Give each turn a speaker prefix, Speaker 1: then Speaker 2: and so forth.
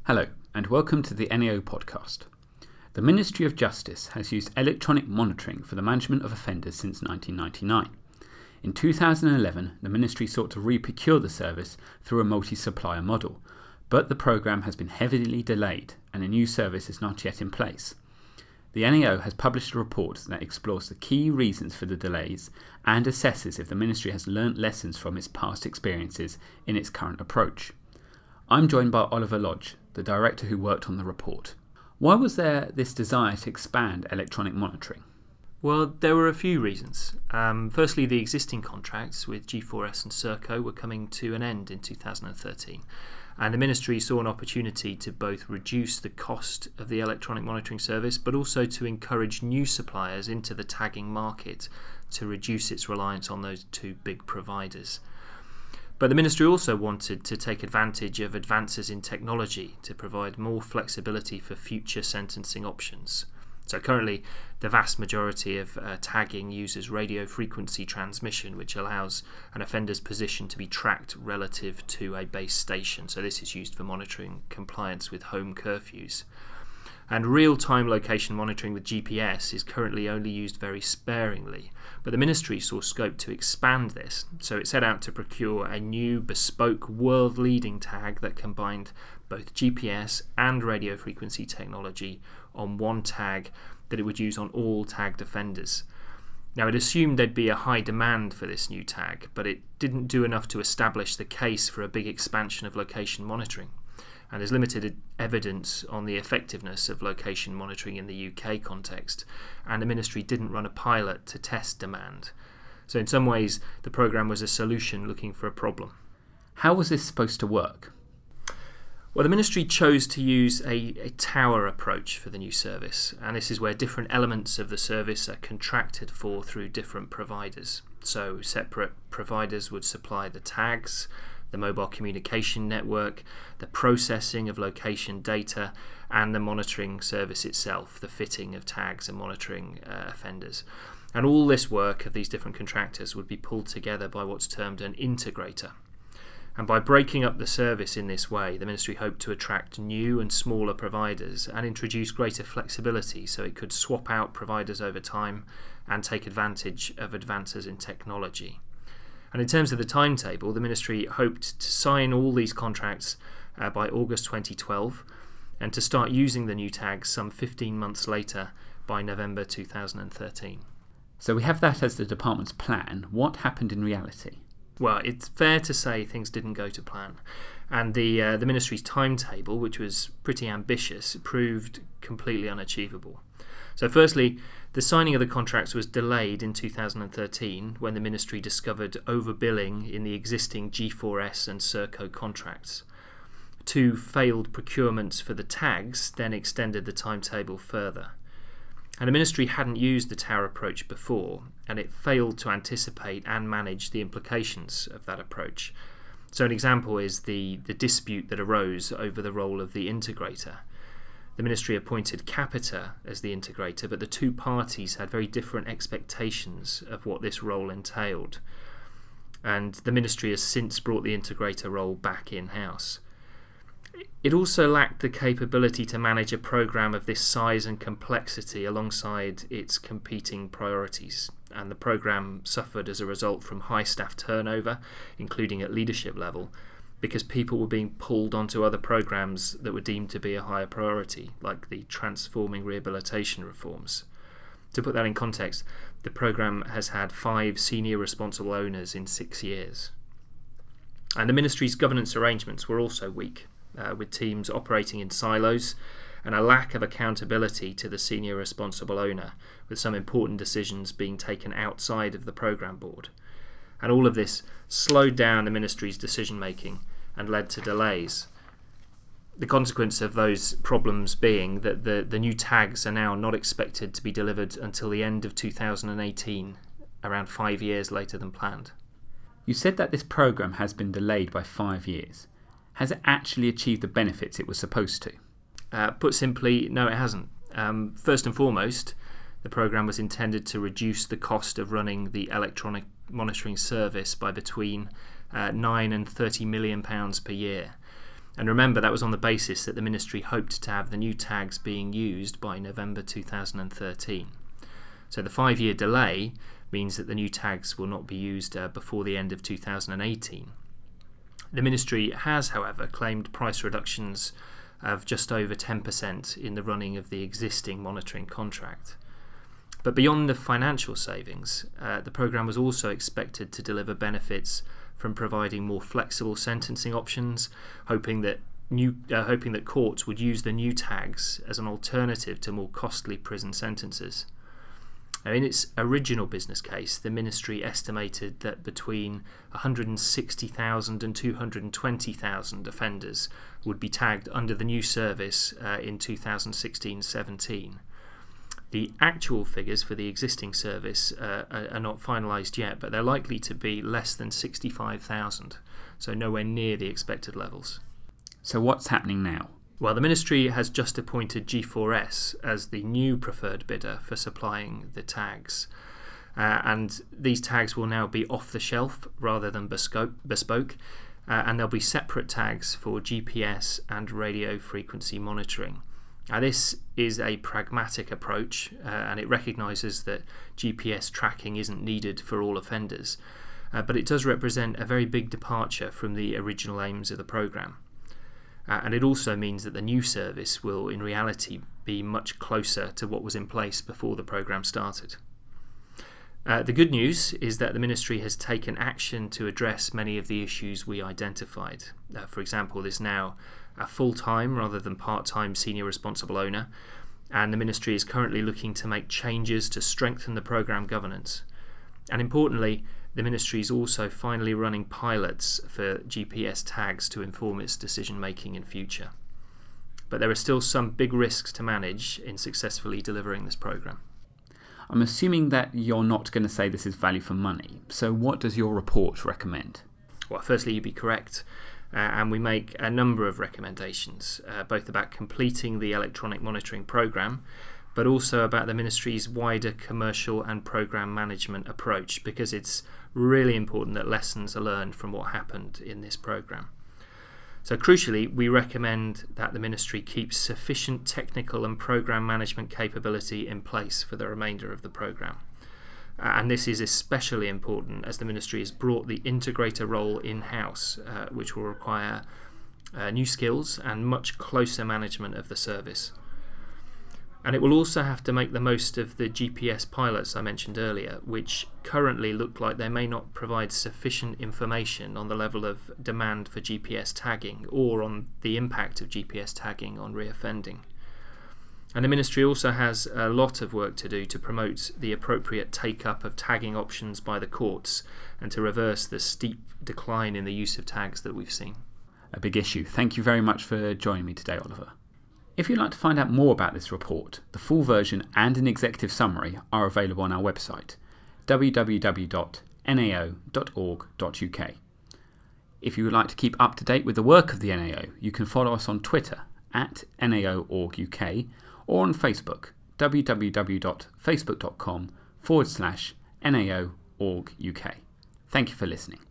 Speaker 1: Hello, and welcome to the NAO podcast. The Ministry of Justice has used electronic monitoring for the management of offenders since 1999. In 2011, the Ministry sought to re-procure the service through a multi-supplier model, but the programme has been heavily delayed and a new service is not yet in place. The NAO has published a report that explores the key reasons for the delays and assesses if the Ministry has learnt lessons from its past experiences in its current approach. I'm joined by Oliver Lodge, the director who worked on the report. Why was there this desire to expand electronic monitoring?
Speaker 2: Well, there were a few reasons. Firstly, the existing contracts with G4S and Serco were coming to an end in 2013, and the Ministry saw an opportunity to both reduce the cost of the electronic monitoring service, but also to encourage new suppliers into the tagging market to reduce its reliance on those two big providers. But the Ministry also wanted to take advantage of advances in technology to provide more flexibility for future sentencing options. So currently, the vast majority of tagging uses radio frequency transmission, which allows an offender's position to be tracked relative to a base station. So this is used for monitoring compliance with home curfews. And real-time location monitoring with GPS is currently only used very sparingly, but the Ministry saw scope to expand this, so it set out to procure a new bespoke world-leading tag that combined both GPS and radio frequency technology on one tag that it would use on all tagged offenders. Now, it assumed there'd be a high demand for this new tag, but it didn't do enough to establish the case for a big expansion of location monitoring. And there's limited evidence on the effectiveness of location monitoring in the UK context, and the Ministry didn't run a pilot to test demand. So in some ways, the programme was a solution looking for a problem.
Speaker 1: How was this supposed to work?
Speaker 2: Well, the Ministry chose to use a tower approach for the new service, and this is where different elements of the service are contracted for through different providers. So separate providers would supply the tags, the mobile communication network, the processing of location data, and the monitoring service itself, the fitting of tags and monitoring offenders. And all this work of these different contractors would be pulled together by what's termed an integrator. And by breaking up the service in this way, the Ministry hoped to attract new and smaller providers and introduce greater flexibility so it could swap out providers over time and take advantage of advances in technology. And in terms of the timetable, the Ministry hoped to sign all these contracts by August 2012 and to start using the new tags some 15 months later by November 2013.
Speaker 1: So we have that as the department's plan. What happened in reality?
Speaker 2: Well, it's fair to say things didn't go to plan. And the Ministry's timetable, which was pretty ambitious, proved completely unachievable. So firstly, the signing of the contracts was delayed in 2013 when the Ministry discovered overbilling in the existing G4S and Serco contracts. Two failed procurements for the tags then extended the timetable further. And the Ministry hadn't used the tower approach before, and it failed to anticipate and manage the implications of that approach. So an example is the dispute that arose over the role of the integrator. The Ministry appointed Capita as the integrator, but the two parties had very different expectations of what this role entailed. And the Ministry has since brought the integrator role back in-house. It also lacked the capability to manage a programme of this size and complexity alongside its competing priorities. And the programme suffered as a result from high staff turnover, including at leadership level, because people were being pulled onto other programmes that were deemed to be a higher priority, like the transforming rehabilitation reforms. To put that in context, the programme has had 5 senior responsible owners in 6 years. And the Ministry's governance arrangements were also weak, with teams operating in silos and a lack of accountability to the senior responsible owner, with some important decisions being taken outside of the programme board. And all of this slowed down the Ministry's decision-making and led to delays. The consequence of those problems being that the new tags are now not expected to be delivered until the end of 2018, around 5 years later than planned.
Speaker 1: You said that this programme has been delayed by 5 years. Has it actually achieved the benefits it was supposed to?
Speaker 2: Put simply, no, it hasn't. First and foremost, the programme was intended to reduce the cost of running the electronic monitoring service by between £9 and £30 million per year. And remember, that was on the basis that the Ministry hoped to have the new tags being used by November 2013. So the 5-year delay means that the new tags will not be used before the end of 2018. The Ministry has, however, claimed price reductions of just over 10% in the running of the existing monitoring contract. But beyond the financial savings, the programme was also expected to deliver benefits from providing more flexible sentencing options, hoping that courts would use the new tags as an alternative to more costly prison sentences. Now, in its original business case, the Ministry estimated that between 160,000 and 220,000 offenders would be tagged under the new service in 2016-17. The actual figures for the existing service are not finalised yet, but they're likely to be less than 65,000, so nowhere near the expected levels.
Speaker 1: So what's happening now?
Speaker 2: Well, the Ministry has just appointed G4S as the new preferred bidder for supplying the tags. And these tags will now be off the shelf rather than bespoke, and there'll be separate tags for GPS and radio frequency monitoring. Now, this is a pragmatic approach, and it recognises that GPS tracking isn't needed for all offenders, but it does represent a very big departure from the original aims of the programme. And it also means that the new service will in reality be much closer to what was in place before the programme started. The good news is that the Ministry has taken action to address many of the issues we identified. For example, there's now a full-time rather than part-time senior responsible owner, and the Ministry is currently looking to make changes to strengthen the programme governance. And importantly, the Ministry is also finally running pilots for GPS tags to inform its decision-making in future. But there are still some big risks to manage in successfully delivering this programme.
Speaker 1: I'm assuming that you're not going to say this is value for money, so what does your report recommend?
Speaker 2: Well, firstly, you'd be correct, and we make a number of recommendations, both about completing the electronic monitoring programme, but also about the Ministry's wider commercial and programme management approach, because it's really important that lessons are learned from what happened in this programme. So crucially, we recommend that the Ministry keeps sufficient technical and programme management capability in place for the remainder of the programme. And this is especially important as the Ministry has brought the integrator role in-house, which will require new skills and much closer management of the service. And it will also have to make the most of the GPS pilots I mentioned earlier, which currently look like they may not provide sufficient information on the level of demand for GPS tagging or on the impact of GPS tagging on reoffending. And the Ministry also has a lot of work to do to promote the appropriate take-up of tagging options by the courts and to reverse the steep decline in the use of tags that we've seen.
Speaker 1: A big issue. Thank you very much for joining me today, Oliver. If you'd like to find out more about this report, the full version and an executive summary are available on our website, www.nao.org.uk. If you would like to keep up to date with the work of the NAO, you can follow us on Twitter @NAO.org.uk or on Facebook, www.facebook.com/NAO.org.uk. Thank you for listening.